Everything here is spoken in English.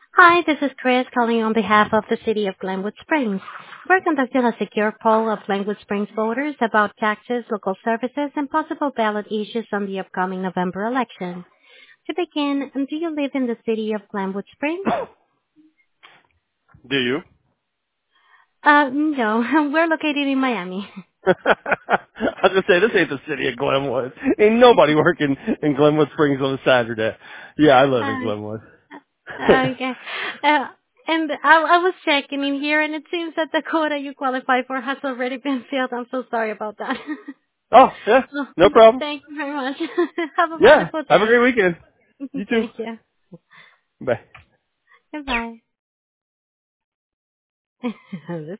Hi, this is Chris calling on behalf of the City of Glenwood Springs. We're conducting a secure poll of Glenwood Springs voters about taxes, local services, and possible ballot issues on the upcoming November election. To begin, do you live in the City of Glenwood Springs? Do you? No, we're located in Miami. I was gonna say this ain't the city of Glenwood. Ain't nobody working in Glenwood Springs on a Saturday. Yeah, I live in Uh, Glenwood. okay. Uh, and I was checking in here, and it seems that the quota you qualify for has already been filled. I'm so sorry about that. Oh, yeah, Well, no problem. thank you very much. Have a Yeah, wonderful have a great day. weekend. You too. Thank you. Bye. Goodbye.